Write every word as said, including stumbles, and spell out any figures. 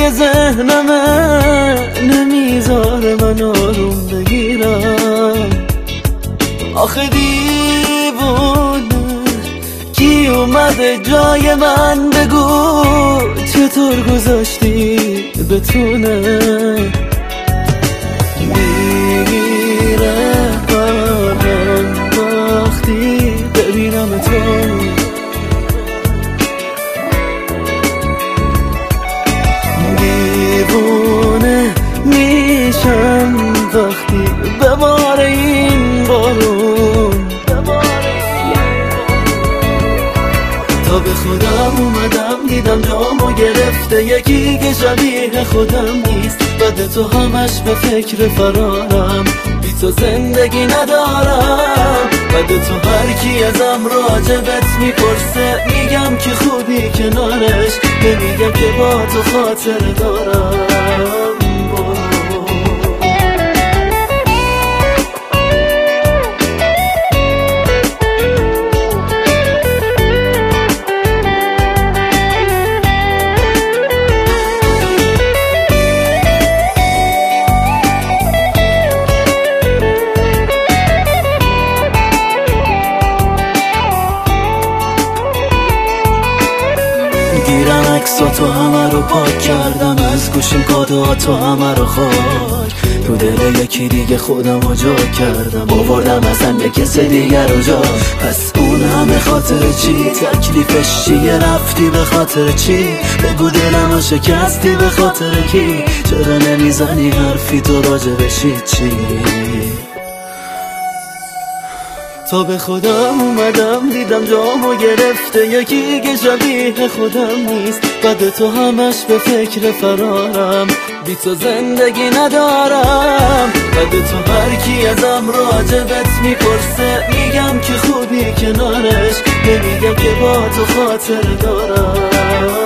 توی ذهنمه نمیذاره من آروم بگیرم. آخه دیوونه کی اومده جای من؟ بگو چطور گذاشتی بتونه میره من وقتی ببینم تو. دیوونه میشم وقتی بباره این بارون. تا به خودم اومدم دیدم جامو گرفته یکی که شبیه خودم نیست. بعد تو همش به فکر فرارم، بی تو زندگی ندارم. بعد تو هر کی ازم راجبت میپرسه میگم که خوبی کنارش، نمیگم که با تو خاطر دارم. گیرم عکسا تو همه رو پاک کردم، از گوشیم کادوها تو همه رو خاک. تو دل یکی دیگه خودم رو جا کردم، آوردم اصلا به کس دیگر رو جا. پس اون همه خاطر چی؟ تکلیفش چیه؟ رفتی به خاطر چی؟ بگو دلم رو شکستی به خاطر کی؟ چرا نمیزنی حرفی تو راجبش چی؟ تا به خودم اومدم دیدم جامو گرفته یکی که شبیه خودم نیست. بعد تو همش به فکر فرارم، بی تو زندگی ندارم. بعد تو هر کی ازم راجبت میپرسه میگم که خوبی کنارش، نمیگم که با تو خاطر دارم.